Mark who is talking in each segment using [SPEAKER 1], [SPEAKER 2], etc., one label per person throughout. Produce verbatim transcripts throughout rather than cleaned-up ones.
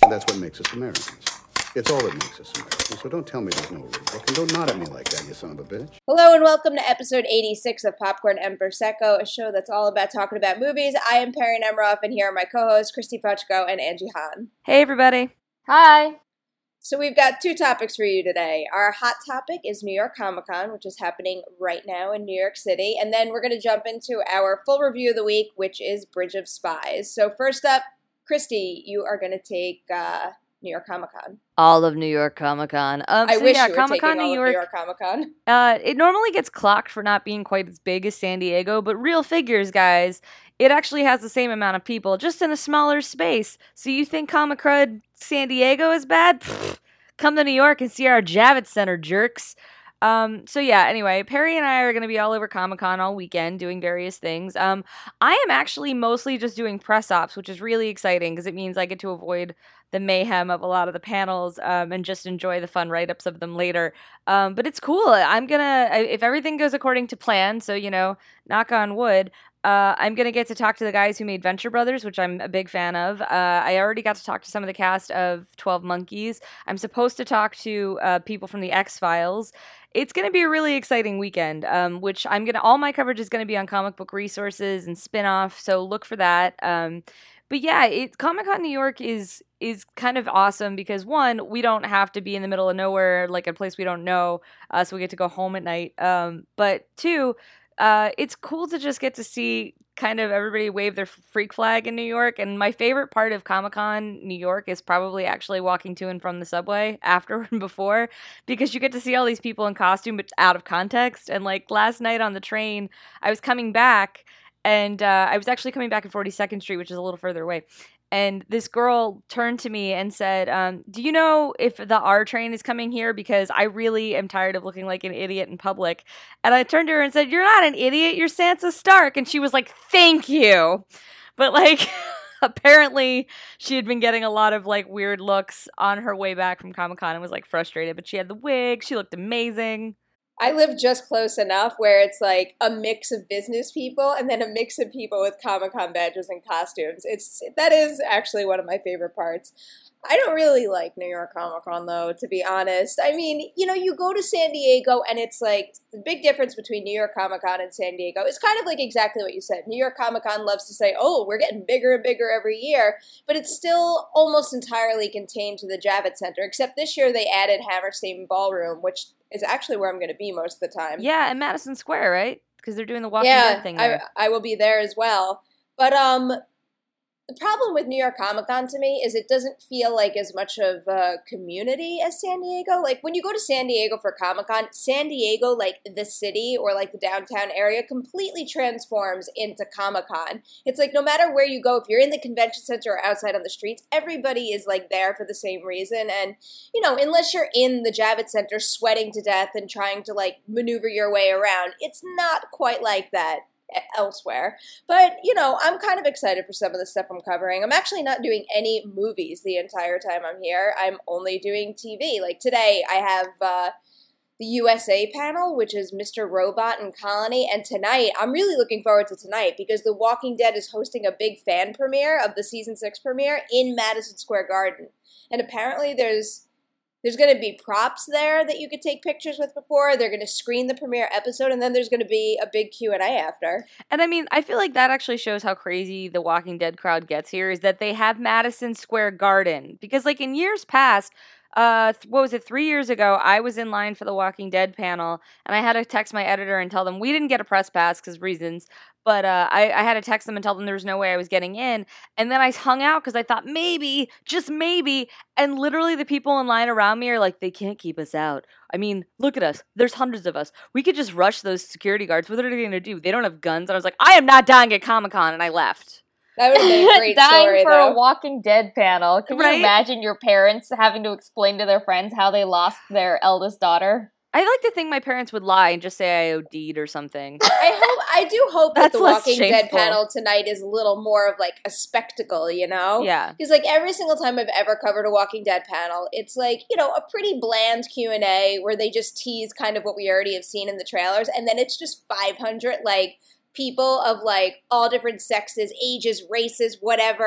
[SPEAKER 1] And that's what makes us Americans. It's all that makes us Americans. So don't tell me there's no rule book. And don't nod at me like that, you son of a bitch.
[SPEAKER 2] Hello and welcome to episode eighty-six of Popcorn and Prosecco, a show that's all about talking about movies. I am Perry Nemiroff, and here are my co-hosts, Christy Puchko and Angie Hahn.
[SPEAKER 3] Hey, everybody.
[SPEAKER 4] Hi.
[SPEAKER 2] So we've got two topics for you today. Our hot topic is New York Comic Con, which is happening right now in New York City. And then we're going to jump into our full review of the week, which is Bridge of Spies. So first up, Christy, you are going to take uh, New York Comic Con.
[SPEAKER 3] All of New York Comic Con. Um,
[SPEAKER 2] I
[SPEAKER 3] so
[SPEAKER 2] wish
[SPEAKER 3] yeah,
[SPEAKER 2] you were
[SPEAKER 3] Comic-Con
[SPEAKER 2] taking all
[SPEAKER 3] New
[SPEAKER 2] of
[SPEAKER 3] York,
[SPEAKER 2] New York Comic Con.
[SPEAKER 3] Uh, it normally gets clocked for not being quite as big as San Diego, but real figures, guys, it actually has the same amount of people, just in a smaller space. So you think Comic Crud San Diego is bad? Pfft, come to New York and see our Javits Center, jerks. Um, so yeah, anyway, Perry and I are going to be all over Comic-Con all weekend doing various things. Um, I am actually mostly just doing press ops, which is really exciting because it means I get to avoid the mayhem of a lot of the panels um, and just enjoy the fun write-ups of them later. Um, but it's cool. I'm going to, if everything goes according to plan, so, you know, knock on wood, Uh, I'm going to get to talk to the guys who made Venture Brothers, which I'm a big fan of. Uh, I already got to talk to some of the cast of twelve Monkeys. I'm supposed to talk to uh, people from the X-Files. It's going to be a really exciting weekend, um, which I'm going to, all my coverage is going to be on comic book resources and spin-off, so look for that. Um, but yeah, it, Comic-Con New York is is kind of awesome because, one, we don't have to be in the middle of nowhere, like a place we don't know, uh, so we get to go home at night. Um, but two, Uh, it's cool to just get to see kind of everybody wave their freak flag in New York. And my favorite part of Comic-Con New York is probably actually walking to and from the subway after and before, because you get to see all these people in costume, but out of context. And like last night on the train, I was coming back and uh, I was actually coming back at forty-second Street, which is a little further away. And this girl turned to me and said, um, do you know if the R train is coming here? Because I really am tired of looking like an idiot in public. And I turned to her and said, you're not an idiot, you're Sansa Stark. And she was like, thank you. But like, apparently she had been getting a lot of like weird looks on her way back from Comic-Con and was like frustrated. But she had the wig, she looked amazing.
[SPEAKER 2] I live just close enough where it's like a mix of business people and then a mix of people with Comic-Con badges and costumes. It's that is actually one of my favorite parts. I don't really like New York Comic-Con, though, to be honest. I mean, you know, you go to San Diego and it's like the big difference between New York Comic-Con and San Diego is kind of like exactly what you said. New York Comic-Con loves to say, oh, we're getting bigger and bigger every year, but it's still almost entirely contained to the Javits Center, except this year they added Hammerstein Ballroom, which is actually where I'm going to be most of the time.
[SPEAKER 3] Yeah, in Madison Square, right? Because they're doing the Walking
[SPEAKER 2] yeah,
[SPEAKER 3] Dead thing there.
[SPEAKER 2] I, I will be there as well. But um, the problem with New York Comic-Con to me is it doesn't feel like as much of a community as San Diego. Like, when you go to San Diego for Comic-Con, San Diego, like the city or like the downtown area, completely transforms into Comic-Con. It's like no matter where you go, if you're in the convention center or outside on the streets, everybody is like there for the same reason. And, you know, unless you're in the Javits Center sweating to death and trying to like maneuver your way around, it's not quite like that elsewhere. But, you know, I'm kind of excited for some of the stuff I'm covering. I'm actually not doing any movies the entire time I'm here. I'm only doing T V. Like today, I have uh, the U S A panel, which is Mister Robot and Colony. And tonight, I'm really looking forward to tonight because The Walking Dead is hosting a big fan premiere of the season six premiere in Madison Square Garden. And apparently there's There's going to be props there that you could take pictures with before. They're going to screen the premiere episode, and then there's going to be a big Q and A after.
[SPEAKER 3] And I mean, I feel like that actually shows how crazy the Walking Dead crowd gets here, is that they have Madison Square Garden. Because, like, in years past, uh, what was it, three years ago, I was in line for the Walking Dead panel, and I had to text my editor and tell them we didn't get a press pass because reasons, but uh, I, I had to text them and tell them there was no way I was getting in, and then I hung out because I thought maybe, just maybe, and literally the people in line around me are like, they can't keep us out. I mean, look at us. There's hundreds of us. We could just rush those security guards. What are they going to do? They don't have guns. And I was like, I am not dying at Comic-Con, and I left.
[SPEAKER 2] That would have been a great
[SPEAKER 4] Dying
[SPEAKER 2] story,
[SPEAKER 4] for
[SPEAKER 2] though.
[SPEAKER 4] a Walking Dead panel. Can
[SPEAKER 3] Right?
[SPEAKER 4] you imagine your parents having to explain to their friends how they lost their eldest daughter?
[SPEAKER 3] I like to think my parents would lie and just say I O D'd or something.
[SPEAKER 2] I hope I do hope that
[SPEAKER 3] That's
[SPEAKER 2] the
[SPEAKER 3] less
[SPEAKER 2] Walking Dead
[SPEAKER 3] shameful.
[SPEAKER 2] panel tonight is a little more of like a spectacle, you know?
[SPEAKER 3] Yeah.
[SPEAKER 2] Because like every single time I've ever covered a Walking Dead panel, it's like, you know, a pretty bland Q and A where they just tease kind of what we already have seen in the trailers, and then it's just five hundred like people of like all different sexes, ages, races, whatever,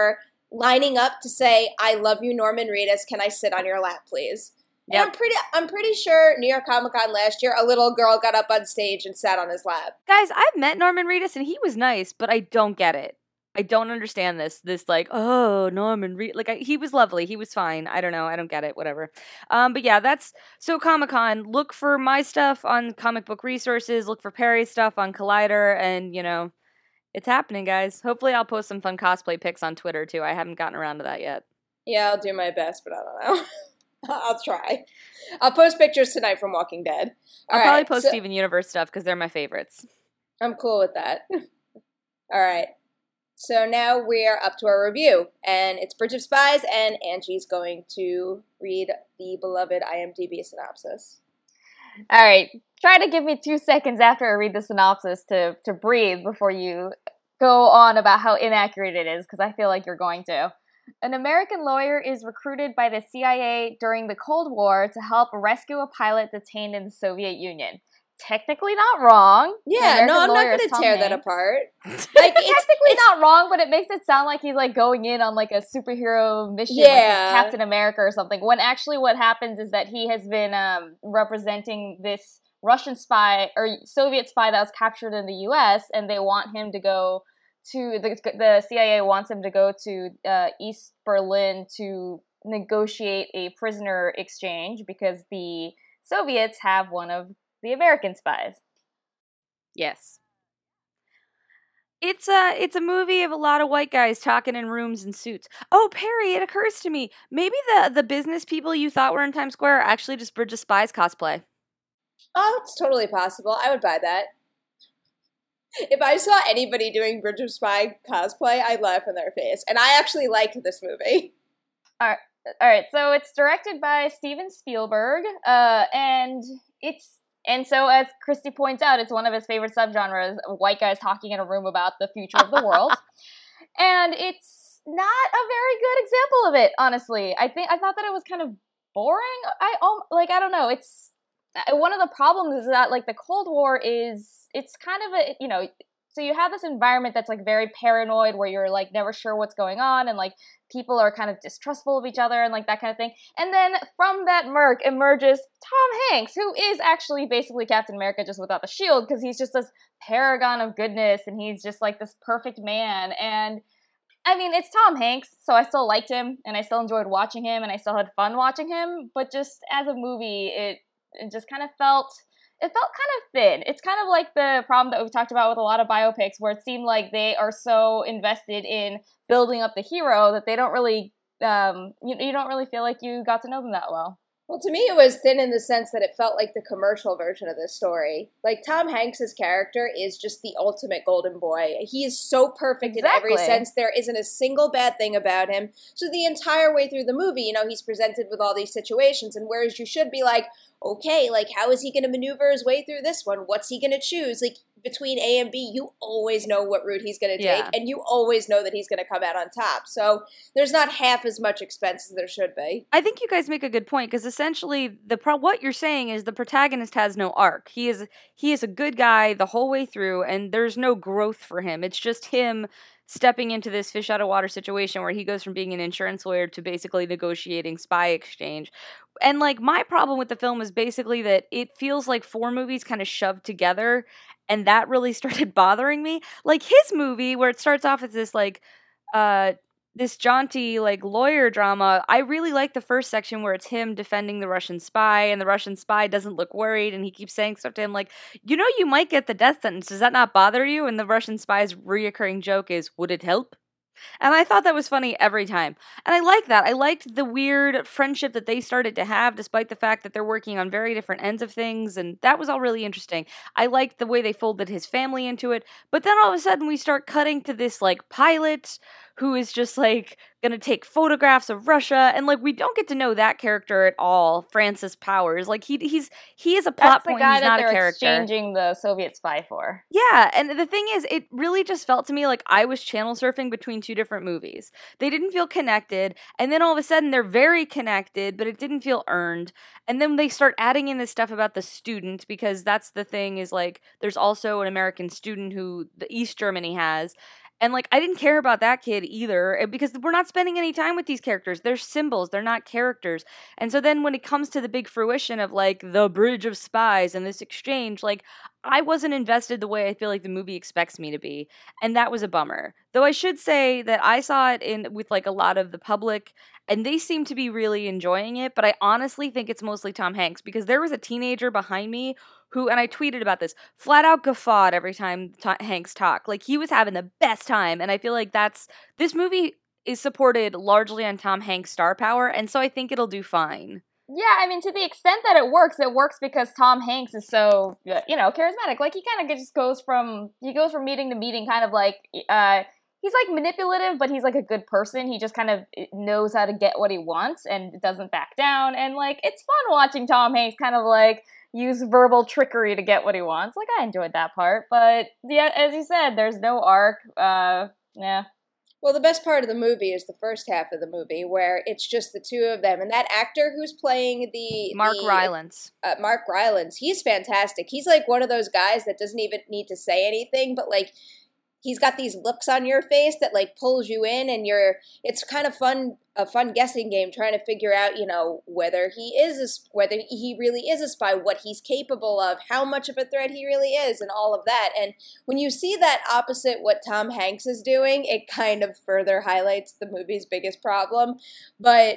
[SPEAKER 2] lining up to say, "I love you, Norman Reedus. Can I sit on your lap, please?" And
[SPEAKER 3] Yep.
[SPEAKER 2] I'm pretty I'm pretty sure New York Comic Con last year, a little girl got up on stage and sat on his lap.
[SPEAKER 3] Guys, I've met Norman Reedus and he was nice, but I don't get it. I don't understand this. This like, oh, Norman Reed, like I, he was lovely. He was fine. I don't know. I don't get it. Whatever. Um, but yeah, that's so Comic Con. Look for my stuff on Comic Book Resources. Look for Perry's stuff on Collider, and you know, it's happening, guys. Hopefully, I'll post some fun cosplay pics on Twitter too. I haven't gotten around to that yet.
[SPEAKER 2] Yeah, I'll do my best, but I don't know. I'll try. I'll post pictures tonight from Walking Dead. All
[SPEAKER 3] I'll probably
[SPEAKER 2] right,
[SPEAKER 3] post
[SPEAKER 2] so-
[SPEAKER 3] Steven Universe stuff because they're my favorites.
[SPEAKER 2] I'm cool with that. All right. So now we're up to our review, and it's Bridge of Spies, and Angie's going to read the beloved IMDb synopsis.
[SPEAKER 4] All right, try to give me two seconds after I read the synopsis to, to breathe before you go on about how inaccurate it is, because I feel like you're going to. An American lawyer is recruited by the C I A during the Cold War to help rescue a pilot detained in the Soviet Union. Technically not wrong. The
[SPEAKER 2] Yeah,
[SPEAKER 4] American
[SPEAKER 2] no, I'm not
[SPEAKER 4] lawyer
[SPEAKER 2] going
[SPEAKER 4] is
[SPEAKER 2] to
[SPEAKER 4] Tom
[SPEAKER 2] tear that
[SPEAKER 4] Hanks.
[SPEAKER 2] apart.
[SPEAKER 4] Like,
[SPEAKER 2] Like,
[SPEAKER 4] it's
[SPEAKER 2] it's,
[SPEAKER 4] technically
[SPEAKER 2] it's,
[SPEAKER 4] not wrong, but it makes it sound like he's like going in on like a superhero mission, like
[SPEAKER 2] Yeah.
[SPEAKER 4] he's Captain America or something. When actually what happens is that he has been um, representing this Russian spy or Soviet spy that was captured in the U S, and they want him to go to the the C I A wants him to go to uh, East Berlin to negotiate a prisoner exchange because the Soviets have one of the American spies.
[SPEAKER 3] Yes. It's a it's a movie of a lot of white guys talking in rooms in suits. Oh, Perry, it occurs to me, maybe the the business people you thought were in Times Square are actually just Bridge of Spies cosplay.
[SPEAKER 2] oh, it's totally possible. I would buy that. If I saw anybody doing Bridge of Spy cosplay, I'd laugh in their face. And I actually liked this movie.
[SPEAKER 4] All right, so it's directed by Steven Spielberg, uh, and it's and so as Christy points out, it's one of his favorite subgenres: white guys talking in a room about the future of the world. And it's not a very good example of it, honestly. I think I thought that it was kind of boring. I um, like I don't know. It's one of the problems is that like the Cold War is it's kind of a you know. So you have this environment that's like very paranoid where you're like never sure what's going on and like people are kind of distrustful of each other and like that kind of thing. And then from that murk emerges Tom Hanks, who is actually basically Captain America just without the shield because he's just this paragon of goodness and he's just like this perfect man. And I mean, it's Tom Hanks, so I still liked him and I still enjoyed watching him and I still had fun watching him. But just as a movie, it, it just kind of felt... It felt kind of thin. It's kind of like the problem that we've talked about with a lot of biopics where it seemed like they are so invested in building up the hero that they don't really, um, you, you don't really feel like you got to know them that well.
[SPEAKER 2] Well, to me, it was thin in the sense that it felt like the commercial version of this story. Like, Tom Hanks' character is just the ultimate golden boy. He is so perfect
[SPEAKER 4] Exactly.
[SPEAKER 2] in every sense. There isn't a single bad thing about him. So the entire way through the movie, you know, he's presented with all these situations, and whereas you should be like, okay, like, how is he going to maneuver his way through this one? What's he going to choose? Like, between A and B, you always know what route he's going to take,
[SPEAKER 3] Yeah.
[SPEAKER 2] and you always know that he's going to come out on top. So there's not half as much expense as there should be.
[SPEAKER 3] I think you guys make a good point because essentially the pro- what you're saying is the protagonist has no arc. He is he is a good guy the whole way through, and there's no growth for him. It's just him stepping into this fish out of water situation where he goes from being an insurance lawyer to basically negotiating spy exchange. And like my problem with the film is basically that it feels like four movies kind of shoved together, and that really started bothering me. Like his movie where it starts off as this like uh this jaunty like lawyer drama. I really like the first section where it's him defending the Russian spy, and the Russian spy doesn't look worried, and he keeps saying stuff to him like, you know, you might get the death sentence. Does that not bother you? And the Russian spy's reoccurring joke is, would it help? And I thought that was funny every time. And I like that. I liked the weird friendship that they started to have, despite the fact that they're working on very different ends of things. And that was all really interesting. I liked the way they folded his family into it. But then all of a sudden we start cutting to this like pilot who is just like going to take photographs of Russia. And like we don't get to know that character at all. Francis Powers. Like he he's he is a plot
[SPEAKER 4] That's the
[SPEAKER 3] point.
[SPEAKER 4] guy
[SPEAKER 3] He's
[SPEAKER 4] that
[SPEAKER 3] not a
[SPEAKER 4] they're
[SPEAKER 3] character.
[SPEAKER 4] exchanging the Soviet spy for.
[SPEAKER 3] Yeah, and the thing is, it really just felt to me like I was channel surfing between two different movies. They didn't feel connected, and then all of a sudden they're very connected, but it didn't feel earned. And then they start adding in this stuff about the student, because that's the thing is like there's also an American student who the East Germany has. And, like, I didn't care about that kid either eh, because we're not spending any time with these characters. They're symbols. They're not characters. And so then when it comes to the big fruition of, like, the Bridge of Spies and this exchange, like, I wasn't invested the way I feel like the movie expects me to be. And that was a bummer. Though I should say that I saw it in with, like, a lot of the public, and they seem to be really enjoying it. But I honestly think it's mostly Tom Hanks because there was a teenager behind me who, and I tweeted about this, flat out guffawed every time Ta Hanks talked. Like, he was having the best time, and I feel like that's, this movie is supported largely on Tom Hanks' star power, and so I think it'll do fine.
[SPEAKER 4] Yeah, I mean, to the extent that it works, it works because Tom Hanks is so, you know, charismatic. Like, he kind of just goes from, he goes from meeting to meeting kind of like, uh, he's like manipulative, but he's like a good person. He just kind of knows how to get what he wants and doesn't back down, and like, it's fun watching Tom Hanks kind of like, use verbal trickery to get what he wants. Like, I enjoyed that part, but yeah, as you said, there's no arc. Uh, yeah.
[SPEAKER 2] Well, the best part of the movie is the first half of the movie where it's just the two of them, and that actor who's playing the
[SPEAKER 3] Mark
[SPEAKER 2] the,
[SPEAKER 3] Rylance.
[SPEAKER 2] Uh, Mark Rylance, he's fantastic. He's like one of those guys that doesn't even need to say anything, but like he's got these looks on your face that like pulls you in, and you're. It's kind of fun, a fun guessing game, trying to figure out, you know, whether he is a, whether he really is a spy, what he's capable of, how much of a threat he really is, and all of that. And when you see that opposite what Tom Hanks is doing, it kind of further highlights the movie's biggest problem. But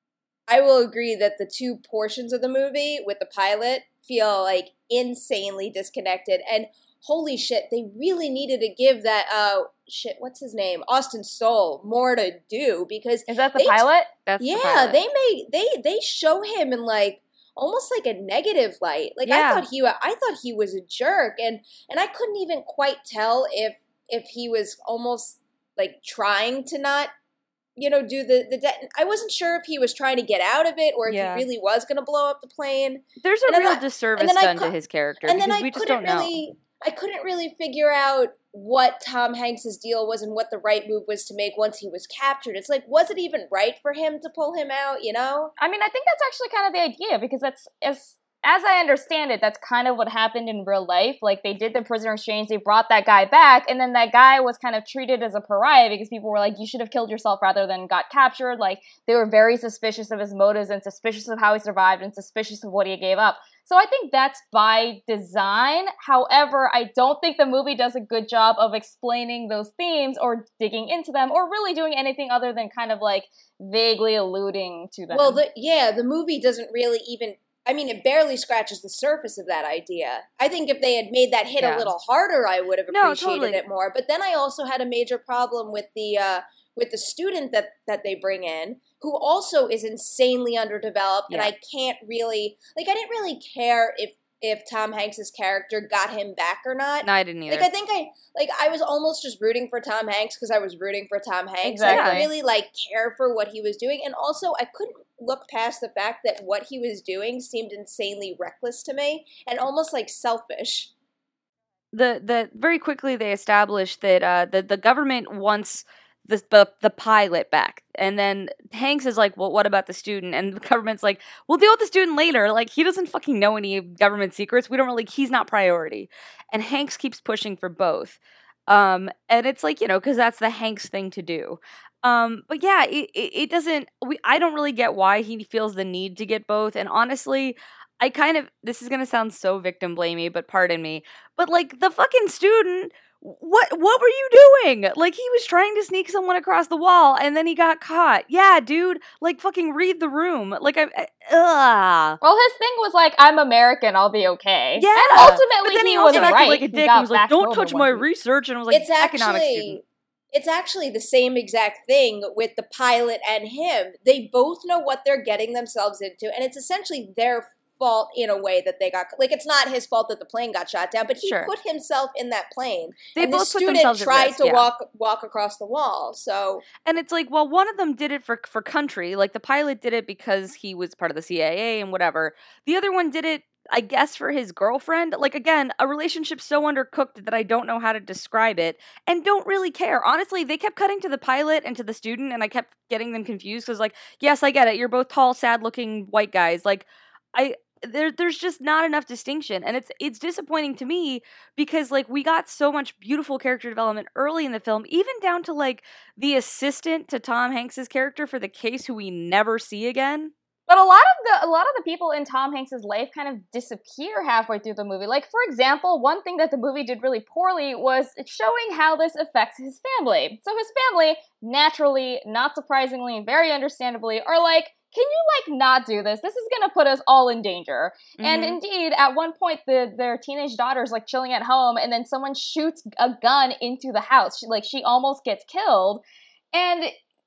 [SPEAKER 2] I will agree that the two portions of the movie with the pilot feel like insanely disconnected. And holy shit, they really needed to give that, uh, shit, what's his name? Austin Stoll more to do because...
[SPEAKER 4] Is that the
[SPEAKER 2] they,
[SPEAKER 4] pilot?
[SPEAKER 3] That's
[SPEAKER 2] yeah,
[SPEAKER 3] the pilot.
[SPEAKER 2] they made, they, they show him in like, almost like a negative light. Like,
[SPEAKER 3] Yeah.
[SPEAKER 2] I thought he, I thought he was a jerk, and, and I couldn't even quite tell if, if he was almost like trying to not, you know, do the, the, de- I wasn't sure if he was trying to get out of it or if
[SPEAKER 3] Yeah.
[SPEAKER 2] he really was going to blow up the plane.
[SPEAKER 3] There's a
[SPEAKER 2] And then
[SPEAKER 3] real
[SPEAKER 2] I-
[SPEAKER 3] disservice
[SPEAKER 2] and then I
[SPEAKER 3] done
[SPEAKER 2] cou-
[SPEAKER 3] to his character
[SPEAKER 2] And
[SPEAKER 3] because
[SPEAKER 2] then I
[SPEAKER 3] we just
[SPEAKER 2] couldn't
[SPEAKER 3] don't know.
[SPEAKER 2] really, I couldn't really figure out what Tom Hanks's deal was and what the right move was to make once he was captured. It's like, was it even right for him to pull him out, you know?
[SPEAKER 4] I mean, I think that's actually kind of the idea because that's, as as I understand it, that's kind of what happened in real life. Like, they did the prisoner exchange, they brought that guy back, and then that guy was kind of treated as a pariah because people were like, you should have killed yourself rather than got captured. Like, they were very suspicious of his motives and suspicious of how he survived and suspicious of what he gave up. So I think that's by design. However, I don't think the movie does a good job of explaining those themes or digging into them or really doing anything other than kind of like vaguely alluding to them.
[SPEAKER 2] Well, the, yeah, the movie doesn't really even, I mean, it barely scratches the surface of that idea. I think if they had made that hit
[SPEAKER 3] Yeah.
[SPEAKER 2] a little harder, I would have
[SPEAKER 3] No,
[SPEAKER 2] appreciated
[SPEAKER 3] totally.
[SPEAKER 2] it more. But then I also had a major problem with the uh, with the student that, that they bring in, who also is insanely underdeveloped, and
[SPEAKER 3] Yeah.
[SPEAKER 2] I can't really, like, I didn't really care if if Tom Hanks's character got him back or not.
[SPEAKER 3] No, I didn't either.
[SPEAKER 2] Like, I think I, like, I was almost just rooting for Tom Hanks because I was rooting for Tom Hanks. I
[SPEAKER 4] Exactly.
[SPEAKER 2] didn't really, like, care for what he was doing. And also, I couldn't look past the fact that what he was doing seemed insanely reckless to me and almost, like, selfish.
[SPEAKER 3] the the very quickly they established that uh, the the government wants the, the the pilot back, and then Hanks is like, "Well, what about the student?" And the government's like, "We'll deal with the student later. Like, he doesn't fucking know any government secrets. We don't really. He's not priority." And Hanks keeps pushing for both, um, and it's like, you know, because that's the Hanks thing to do. Um, but yeah, it, it it doesn't. We I don't really get why he feels the need to get both, and honestly. I kind of, this is going to sound so victim blamey, but pardon me. But like the fucking student, what what were you doing? Like he was trying to sneak someone across the wall and then he got caught. Yeah, dude, like fucking read the room. Like I, I ugh.
[SPEAKER 4] Well, his thing was like, I'm American, I'll be okay.
[SPEAKER 3] Yeah.
[SPEAKER 4] And ultimately
[SPEAKER 3] But then
[SPEAKER 4] he,
[SPEAKER 3] he
[SPEAKER 4] was
[SPEAKER 3] also acted
[SPEAKER 4] right.
[SPEAKER 3] like a
[SPEAKER 4] He
[SPEAKER 3] dick
[SPEAKER 4] got
[SPEAKER 3] and was like,
[SPEAKER 4] back
[SPEAKER 3] "Don't
[SPEAKER 4] over
[SPEAKER 3] touch
[SPEAKER 4] one
[SPEAKER 3] my
[SPEAKER 4] week.
[SPEAKER 3] research." And I was like,
[SPEAKER 2] it's
[SPEAKER 3] economics
[SPEAKER 2] actually
[SPEAKER 3] student.
[SPEAKER 2] it's actually the same exact thing with the pilot and him. They both know what they're getting themselves into, and it's essentially their fault in a way that they got, like, it's not his fault that the plane got shot down, but he
[SPEAKER 3] Sure.
[SPEAKER 2] put himself in that plane.
[SPEAKER 3] They
[SPEAKER 2] and
[SPEAKER 3] both
[SPEAKER 2] the
[SPEAKER 3] put
[SPEAKER 2] student
[SPEAKER 3] themselves at
[SPEAKER 2] tried
[SPEAKER 3] risk,
[SPEAKER 2] to
[SPEAKER 3] yeah.
[SPEAKER 2] walk walk across the wall. So
[SPEAKER 3] And it's like, well, one of them did it for for country. Like the pilot did it because he was part of the C I A and whatever. The other one did it, I guess, for his girlfriend. Like, again, a relationship so undercooked that I don't know how to describe it and don't really care. Honestly, they kept cutting to the pilot and to the student, and I kept getting them confused because, like, yes, I get it. You're both tall, sad looking white guys. Like, I. there there's just not enough distinction, and it's it's disappointing to me because like we got so much beautiful character development early in the film, even down to like the assistant to Tom Hanks's character for the case who we never see again.
[SPEAKER 4] But a lot of the a lot of the people in Tom Hanks's life kind of disappear halfway through the movie. Like, for example, one thing that the movie did really poorly was showing how this affects his family. So his family, naturally, not surprisingly, very understandably, are like, can you, like, not do this? This is gonna put us all in danger. Mm-hmm. And indeed, at one point, the their teenage daughter's, like, chilling at home, and then someone shoots a gun into the house. She, like, she almost gets killed. And,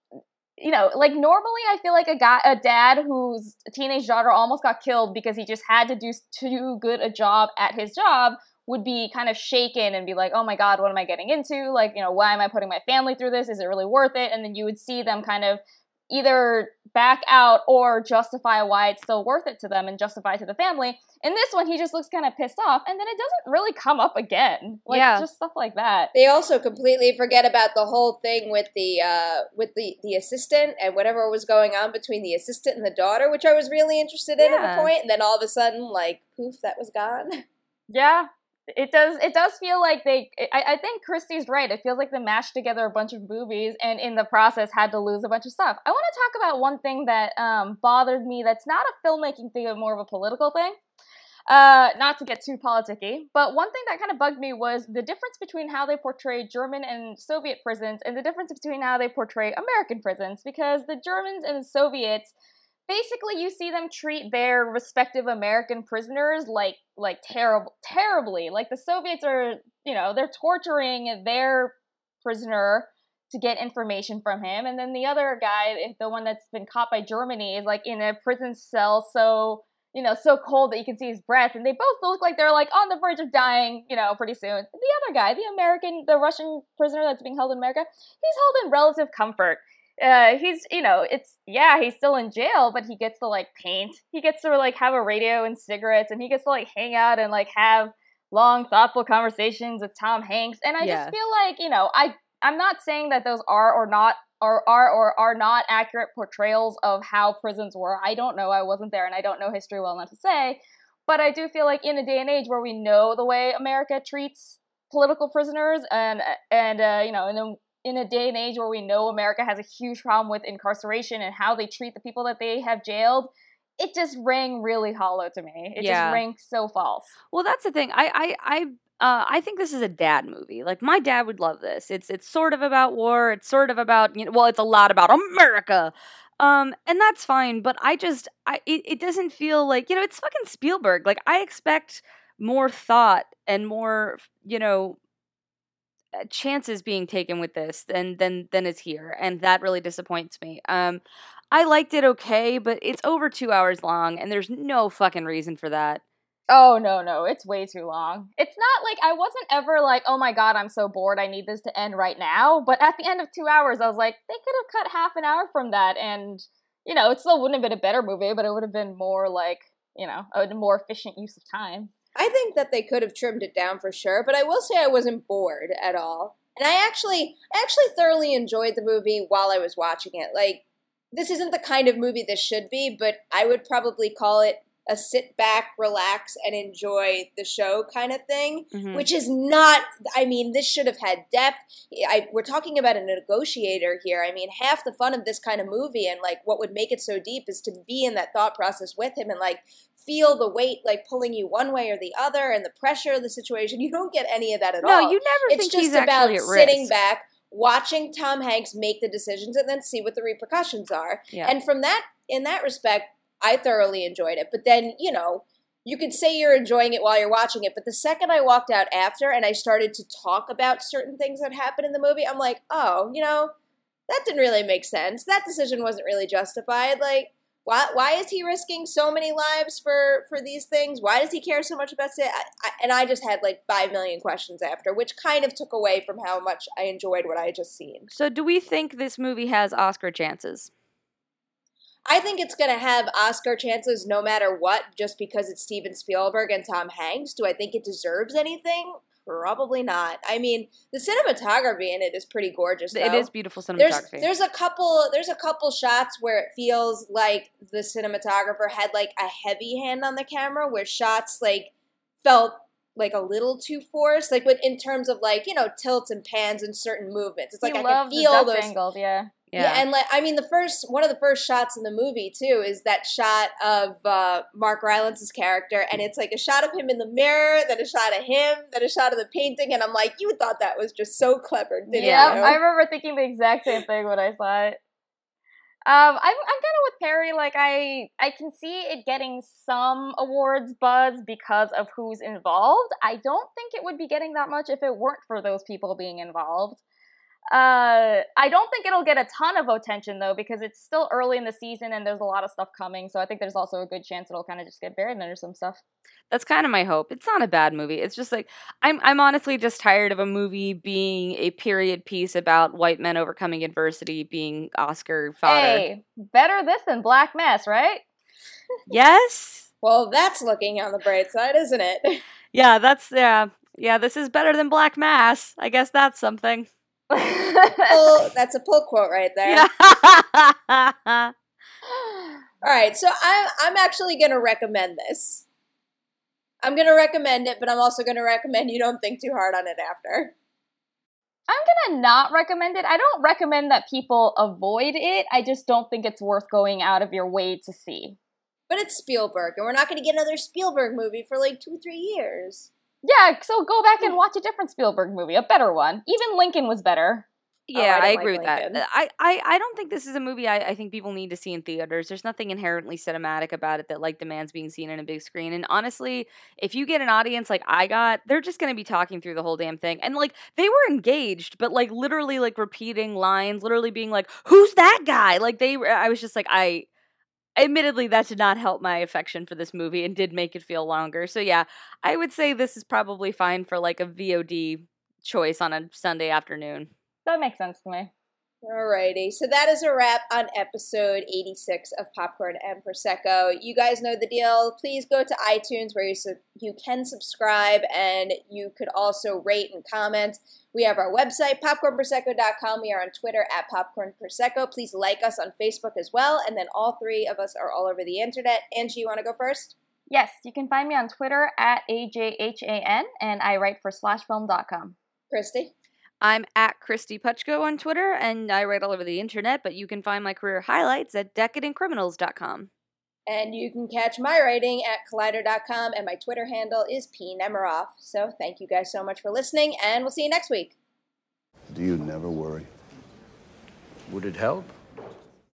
[SPEAKER 4] you know, like, normally I feel like a guy, a dad whose teenage daughter almost got killed because he just had to do too good a job at his job would be kind of shaken and be like, oh my God, what am I getting into? Like, you know, why am I putting my family through this? Is it really worth it? And then you would see them kind of either back out or justify why it's still worth it to them and justify to the family. In this one, he just looks kind of pissed off, and then it doesn't really come up again. Like, yeah. Just stuff like that.
[SPEAKER 2] They also completely forget about the whole thing with the uh, with the, the assistant and whatever was going on between the assistant and the daughter, which I was really interested in yeah. at the point, and then all of a sudden, like, poof, that was gone.
[SPEAKER 4] Yeah. It does It does feel like they, I, I think Christy's right. It feels like they mashed together a bunch of movies and in the process had to lose a bunch of stuff. I want to talk about one thing that um, bothered me that's not a filmmaking thing, but more of a political thing. Uh, not to get too politicky, but one thing that kind of bugged me was the difference between how they portray German and Soviet prisons and the difference between how they portray American prisons, because the Germans and the Soviets, basically, you see them treat their respective American prisoners like like terrible, terribly. Like the Soviets are, you know, they're torturing their prisoner to get information from him, and then the other guy, the one that's been caught by Germany, is like in a prison cell, so you know, so cold that you can see his breath, and they both look like they're like on the verge of dying, you know, pretty soon. The other guy, the American, the Russian prisoner that's being held in America, he's held in relative comfort. Uh, he's, you know, it's, yeah, he's still in jail, but he gets to, like, paint. He gets to, like, have a radio and cigarettes, and he gets to, like, hang out and, like, have long, thoughtful conversations with Tom Hanks. And I yeah. just feel like, you know, I, I'm not saying that those are or not, or are or are not accurate portrayals of how prisons were. I don't know. I wasn't there, and I don't know history well enough to say. But I do feel like in a day and age where we know the way America treats political prisoners, and, and uh, you know, and then in a day and age where we know America has a huge problem with incarceration and how they treat the people that they have jailed, it just rang really hollow to me. It yeah. just rang so false.
[SPEAKER 3] Well, that's the thing. I I I uh, I think this is a dad movie. Like, my dad would love this. It's it's sort of about war. It's sort of about, you know, well, it's a lot about America. Um, and that's fine. But I just, I it, it doesn't feel like, you know, it's fucking Spielberg. Like, I expect more thought and more, you know, chances being taken with this than than than is here, and that really disappoints me. Um, I liked it okay, but it's over two hours long, and there's no fucking reason for that.
[SPEAKER 4] Oh no, no, it's way too long. It's not like I wasn't ever like, oh my God, I'm so bored, I need this to end right now. But at the end of two hours, I was like, they could have cut half an hour from that, and you know, it still wouldn't have been a better movie, but it would have been more like, you know, a more efficient use of time.
[SPEAKER 2] I think that they could have trimmed it down for sure, but I will say I wasn't bored at all. And I actually, I actually thoroughly enjoyed the movie while I was watching it. Like, this isn't the kind of movie this should be, but I would probably call it a sit back, relax, and enjoy the show kind of thing, mm-hmm. which is not, I mean, this should have had depth. I, we're talking about a negotiator here. I mean, half the fun of this kind of movie and, like, what would make it so deep is to be in that thought process with him and, like, feel the weight, like, pulling you one way or the other and the pressure of the situation. You don't get any of that at
[SPEAKER 3] no,
[SPEAKER 2] all.
[SPEAKER 3] No, you never
[SPEAKER 2] it's
[SPEAKER 3] think he's
[SPEAKER 2] actually at risk.
[SPEAKER 3] It's
[SPEAKER 2] just about sitting back, watching Tom Hanks make the decisions and then see what the repercussions are. Yeah. And from that, in that respect, I thoroughly enjoyed it. But then, you know, you could say you're enjoying it while you're watching it, but the second I walked out after and I started to talk about certain things that happened in the movie, I'm like, oh, you know, that didn't really make sense. That decision wasn't really justified. Like, why why is he risking so many lives for, for these things? Why does he care so much about it? I, I, and I just had like five million questions after, which kind of took away from how much I enjoyed what I had just seen.
[SPEAKER 3] So do we think this movie has Oscar chances?
[SPEAKER 2] I think it's going to have Oscar chances no matter what, just because it's Steven Spielberg and Tom Hanks. Do I think it deserves anything? Probably not. I mean, the cinematography in it is pretty gorgeous, though.
[SPEAKER 3] It is beautiful
[SPEAKER 2] There's
[SPEAKER 3] cinematography.
[SPEAKER 2] there's a couple there's a couple shots where it feels like the cinematographer had like a heavy hand on the camera, where shots like felt like a little too forced, like with in terms of like, you know, tilts and pans and certain movements. It's like
[SPEAKER 4] you
[SPEAKER 2] I
[SPEAKER 4] love
[SPEAKER 2] can feel
[SPEAKER 4] the
[SPEAKER 2] those
[SPEAKER 4] Dutch angles, yeah.
[SPEAKER 2] Yeah.
[SPEAKER 3] yeah.
[SPEAKER 2] and like I mean, the first one of the first shots in the movie too is that shot of uh, Mark Rylance's character, and it's like a shot of him in the mirror, then a shot of him, then a shot of the painting, and I'm like, you thought that was just so clever, didn't
[SPEAKER 4] Yeah,
[SPEAKER 2] you?
[SPEAKER 4] I remember thinking the exact same thing when I saw it. Um, I'm I'm kind of with Perry. Like I I can see it getting some awards buzz because of who's involved. I don't think it would be getting that much if it weren't for those people being involved. Uh, I don't think it'll get a ton of attention though, because it's still early in the season and there's a lot of stuff coming. So I think there's also a good chance it'll kind of just get buried under some stuff.
[SPEAKER 3] That's kind of my hope. It's not a bad movie. It's just like I'm I'm honestly just tired of a movie being a period piece about white men overcoming adversity being Oscar fodder.
[SPEAKER 4] Hey, better this than Black Mass, right?
[SPEAKER 3] Yes?
[SPEAKER 2] Well, that's looking on the bright side, isn't it?
[SPEAKER 3] Yeah, that's yeah. Yeah, this is better than Black Mass. I guess that's something.
[SPEAKER 2] Pull, that's a pull quote right there.
[SPEAKER 3] Yeah.
[SPEAKER 2] All right, so I'm I'm actually going to recommend this. I'm going to recommend it, but I'm also going to recommend you don't think too hard on it after.
[SPEAKER 4] I'm gonna not recommend it. I don't recommend that people avoid it. I just don't think it's worth going out of your way to see.
[SPEAKER 2] But it's Spielberg, and we're not going to get another Spielberg movie for like two, three years.
[SPEAKER 4] Yeah, so go back and watch a different Spielberg movie, a better one. Even Lincoln was better.
[SPEAKER 3] Yeah,
[SPEAKER 2] I
[SPEAKER 3] I,
[SPEAKER 2] don't
[SPEAKER 3] agree
[SPEAKER 2] like
[SPEAKER 3] with that.
[SPEAKER 2] Lincoln.
[SPEAKER 3] I, I, I don't think this is a movie I, I think people need to see in theaters. There's nothing inherently cinematic about it that like demands being seen in a big screen. And honestly, if you get an audience like I got, they're just gonna be talking through the whole damn thing. And like they were engaged, but like literally like repeating lines, literally being like, "Who's that guy?" Like they, I was just like, I. Admittedly, that did not help my affection for this movie and did make it feel longer. So yeah, I would say this is probably fine for like a V O D choice on a Sunday afternoon.
[SPEAKER 4] That makes sense to me.
[SPEAKER 2] Alrighty, so that is a wrap on episode eighty-six of Popcorn and Prosecco. You guys know the deal. Please go to iTunes where you su- you can subscribe, and you could also rate and comment. We have our website, popcorn prosecco dot com. We are on Twitter at Popcorn Prosecco. Please like us on Facebook as well, and then all three of us are all over the internet. Angie, you want to go first?
[SPEAKER 4] Yes, you can find me on Twitter at A J H A N, and I write for slash film dot com.
[SPEAKER 2] Christy?
[SPEAKER 3] I'm at Christy Puchko on Twitter, and I write all over the internet, but you can find my career highlights at decadent criminals dot com.
[SPEAKER 2] And you can catch my writing at collider dot com, and my Twitter handle is P Nemiroff. So thank you guys so much for listening, and we'll see you next week.
[SPEAKER 1] Do you never worry?
[SPEAKER 5] Would it help?